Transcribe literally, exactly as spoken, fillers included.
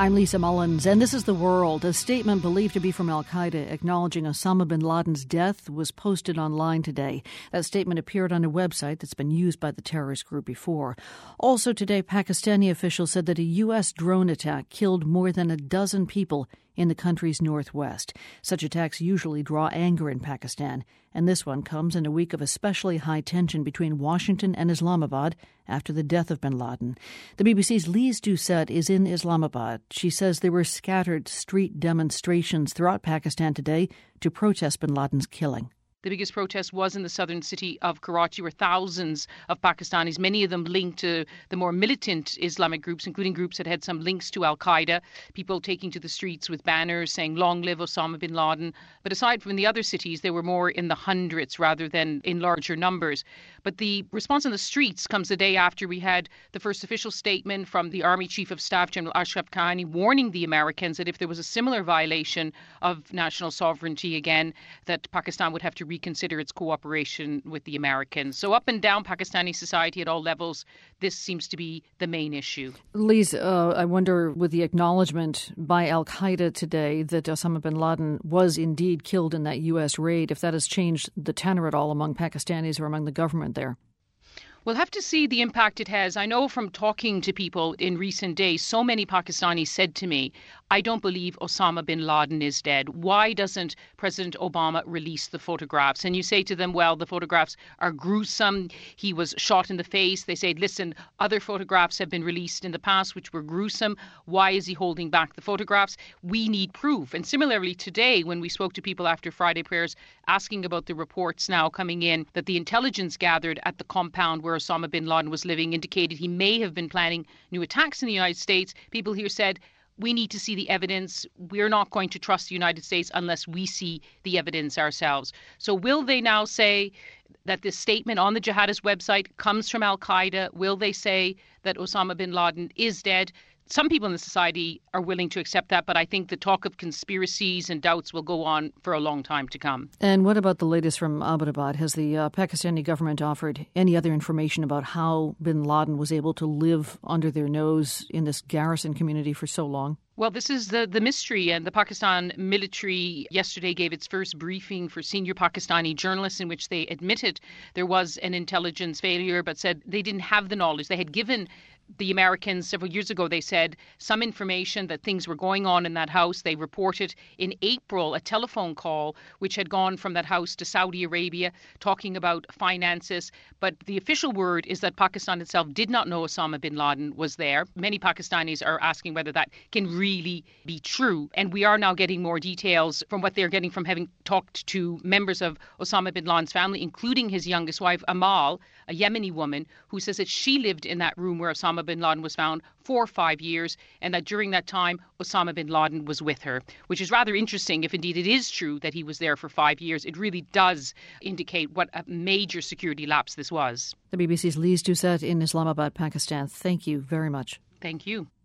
I'm Lisa Mullins, and this is The World. A statement believed to be from al-Qaeda acknowledging Osama bin Laden's death was posted online today. That statement appeared on a website that's been used by the terrorist group before. Also today, Pakistani officials said that a U S drone attack killed more than a dozen people in the country's northwest. Such attacks usually draw anger in Pakistan, and this one comes in a week of especially high tension between Washington and Islamabad after the death of bin Laden. The B B C's Lise Doucette is in Islamabad. She says there were scattered street demonstrations throughout Pakistan today to protest bin Laden's killing. The biggest protest was in the southern city of Karachi, where thousands of Pakistanis, many of them linked to the more militant Islamic groups, including groups that had some links to al-Qaeda, people taking to the streets with banners saying, "Long live Osama bin Laden." But aside from the other cities, they were more in the hundreds rather than in larger numbers. But the response on the streets comes the day after we had the first official statement from the Army Chief of Staff, General Ashraf Ghani, warning the Americans that if there was a similar violation of national sovereignty again, that Pakistan would have to reconsider its cooperation with the Americans. So up and down Pakistani society at all levels, this seems to be the main issue. Lise, uh, I wonder, with the acknowledgement by al-Qaeda today that Osama bin Laden was indeed killed in that U S raid, if that has changed the tenor at all among Pakistanis or among the government there. We'll have to see the impact it has. I know from talking to people in recent days, so many Pakistanis said to me, I don't believe Osama bin Laden is dead. Why doesn't President Obama release the photographs? And you say to them, well, the photographs are gruesome. He was shot in the face. They say, listen, other photographs have been released in the past which were gruesome. Why is he holding back the photographs? We need proof. And similarly today, when we spoke to people after Friday prayers, asking about the reports now coming in that the intelligence gathered at the compound where Osama bin Laden was living indicated he may have been planning new attacks in the United States. People here said, we need to see the evidence. We're not going to trust the United States unless we see the evidence ourselves. So will they now say that this statement on the jihadist website comes from al-Qaeda? Will they say that Osama bin Laden is dead? Some people in the society are willing to accept that, but I think the talk of conspiracies and doubts will go on for a long time to come. And what about the latest from Abbottabad? Has the uh, Pakistani government offered any other information about how bin Laden was able to live under their nose in this garrison community for so long? Well, this is the, the mystery, and the Pakistan military yesterday gave its first briefing for senior Pakistani journalists in which they admitted there was an intelligence failure, but said they didn't have the knowledge. They had given the Americans several years ago, they said, some information that things were going on in that house. They reported in April a telephone call which had gone from that house to Saudi Arabia talking about finances. But the official word is that Pakistan itself did not know Osama bin Laden was there. Many Pakistanis are asking whether that can really be true. And we are now getting more details from what they're getting from having talked to members of Osama bin Laden's family, including his youngest wife, Amal, a Yemeni woman, who says that she lived in that room where Osama bin Laden was found for five years and that during that time Osama bin Laden was with her, which is rather interesting. If indeed it is true that he was there for five years, it really does indicate what a major security lapse this was. The B B C's Lise Doucette in Islamabad, Pakistan. Thank you very much. Thank you.